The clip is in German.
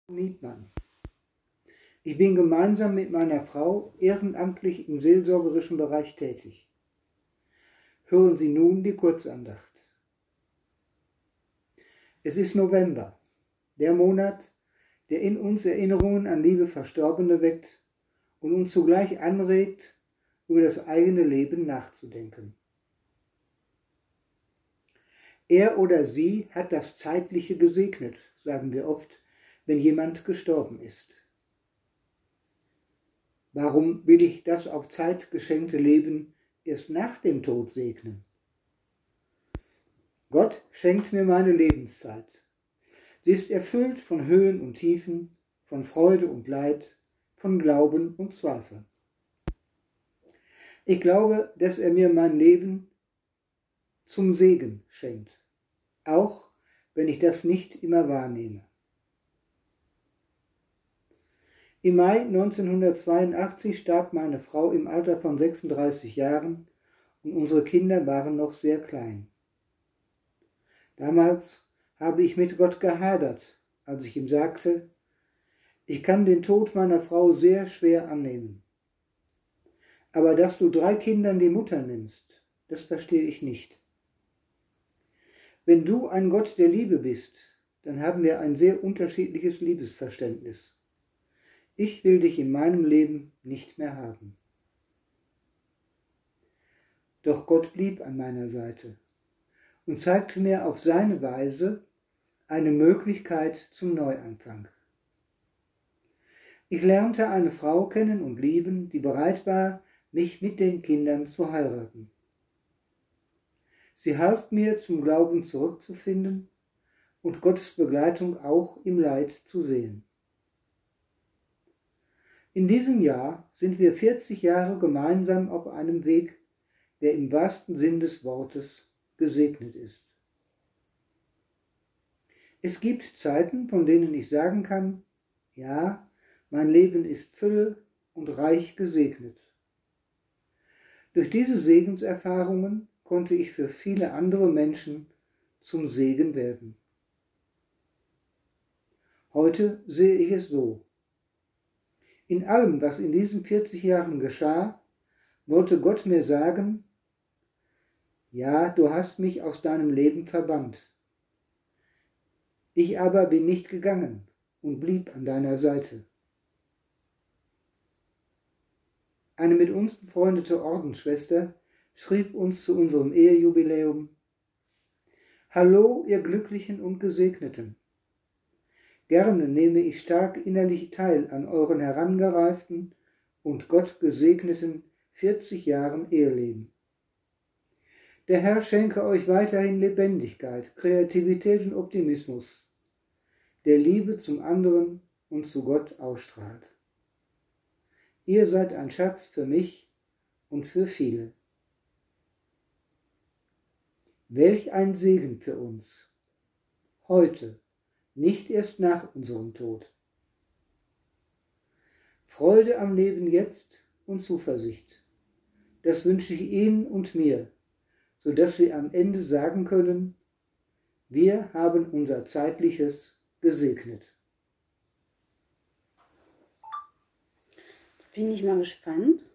Niedmann. Ich bin gemeinsam mit meiner Frau ehrenamtlich im seelsorgerischen Bereich tätig. Hören Sie nun die Kurzandacht. Es ist November, der Monat, der in uns Erinnerungen an liebe Verstorbene weckt und uns zugleich anregt, über das eigene Leben nachzudenken. Er oder sie hat das Zeitliche gesegnet, sagen wir oft, wenn jemand gestorben ist. Warum will ich das auf Zeit geschenkte Leben erst nach dem Tod segnen? Gott schenkt mir meine Lebenszeit. Sie ist erfüllt von Höhen und Tiefen, von Freude und Leid, von Glauben und Zweifel. Ich glaube, dass er mir mein Leben zum Segen schenkt, auch wenn ich das nicht immer wahrnehme. Im Mai 1982 starb meine Frau im Alter von 36 Jahren und unsere Kinder waren noch sehr klein. Damals habe ich mit Gott gehadert, als ich ihm sagte, ich kann den Tod meiner Frau sehr schwer annehmen. Aber dass du 3 Kindern die Mutter nimmst, das verstehe ich nicht. Wenn du ein Gott der Liebe bist, dann haben wir ein sehr unterschiedliches Liebesverständnis. Ich will dich in meinem Leben nicht mehr haben. Doch Gott blieb an meiner Seite und zeigte mir auf seine Weise eine Möglichkeit zum Neuanfang. Ich lernte eine Frau kennen und lieben, die bereit war, mich mit den Kindern zu heiraten. Sie half mir, zum Glauben zurückzufinden und Gottes Begleitung auch im Leid zu sehen. In diesem Jahr sind wir 40 Jahre gemeinsam auf einem Weg, der im wahrsten Sinn des Wortes gesegnet ist. Es gibt Zeiten, von denen ich sagen kann, ja, mein Leben ist Fülle und reich gesegnet. Durch diese Segenserfahrungen konnte ich für viele andere Menschen zum Segen werden. Heute sehe ich es so. In allem, was in diesen 40 Jahren geschah, wollte Gott mir sagen, ja, du hast mich aus deinem Leben verbannt. Ich aber bin nicht gegangen und blieb an deiner Seite. Eine mit uns befreundete Ordensschwester schrieb uns zu unserem Ehejubiläum: Hallo, ihr Glücklichen und Gesegneten! Gerne nehme ich stark innerlich teil an euren herangereiften und Gott gesegneten 40 Jahren Eheleben. Der Herr schenke euch weiterhin Lebendigkeit, Kreativität und Optimismus, der Liebe zum anderen und zu Gott ausstrahlt. Ihr seid ein Schatz für mich und für viele. Welch ein Segen für uns! Heute, nicht erst nach unserem Tod. Freude am Leben jetzt und Zuversicht. Das wünsche ich Ihnen und mir, sodass wir am Ende sagen können, wir haben unser Zeitliches gesegnet. Jetzt bin ich mal gespannt.